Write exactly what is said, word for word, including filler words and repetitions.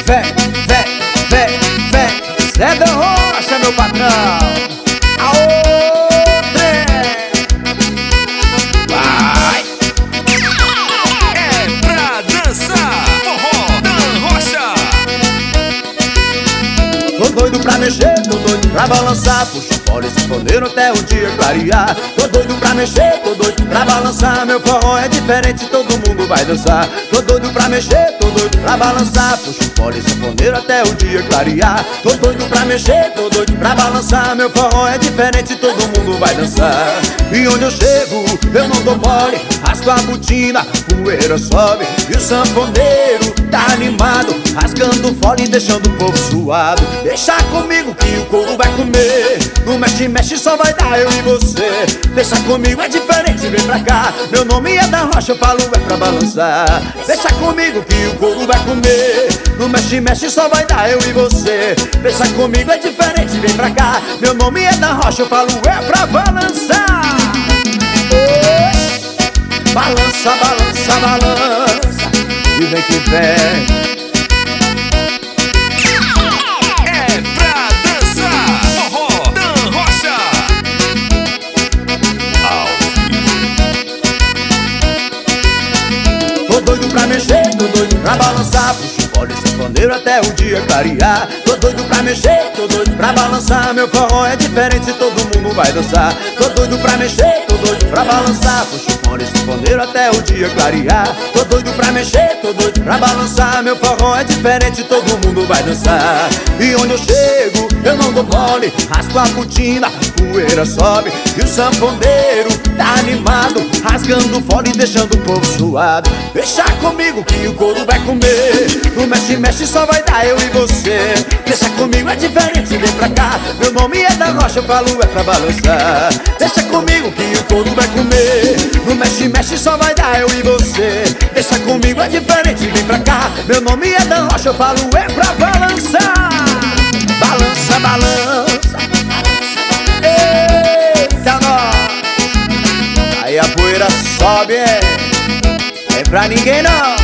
vem, vem, vem, vem. Zé da Rocha, meu patrão. Aô, trem. Vai. É pra dançar, forró da Rocha. Tô doido pra mexer, tô doido pra balançar. Puxa o fole sanfoneiro até o dia clarear. Tô doido pra mexer, tô doido pra balançar. Meu forró é diferente, todo mundo vai dançar. Tô doido pra mexer, tô doido pra balançar. Puxa o fole sanfoneiro até o dia clarear. Tô doido pra mexer, tô doido pra balançar. Meu forró é diferente, todo mundo vai dançar. E onde eu chego, eu não dou mole. Rasgo a botina, poeira sobe. E o sanfoneiro tá animado, rasgando o fole e deixando o povo suado. Deixa comigo que o couro vai comer. No mexe, mexe só vai dar eu e você. Deixa comigo, é diferente, vem pra cá. Meu nome é da Rocha, eu falo é pra balançar. Deixa comigo que o couro vai comer. No mexe, mexe só vai dar eu e você. Deixa comigo, é diferente, vem pra cá. Meu nome é da Rocha, eu falo é pra balançar. Oi. Balança, balança, balança. E vem que vem. Tô doido pra mexer, tô doido pra balançar. Puxa o fole sanfoneiro até o dia clarear. Tô doido pra mexer, tô doido pra balançar. Meu forró é diferente, todo mundo vai dançar. Tô doido pra mexer, tô doido pra balançar. Puxa o fole sanfoneiro até o dia clarear. Tô doido pra mexer, tô doido pra balançar. Meu forró é diferente, todo mundo vai dançar. E onde eu chego, eu não dou mole. Rasgo a botina, poeira sobe. E o sanfoneiro tá animado, rasgando o fole e deixando o povo suado. Deixa comigo que o couro vai comer. No mexe, mexe só vai dar eu e você. Deixa comigo, é diferente, vem pra cá. Meu nome é da Rocha, eu falo é pra balançar. Deixa comigo que o couro vai comer. No mexe, mexe só vai dar eu e você. Deixa comigo, é diferente, vem pra cá. Meu nome é da Rocha, eu falo é pra balançar. Balança, balança. Eita, nós. Aí a poeira sobe, é. É pra ninguém não.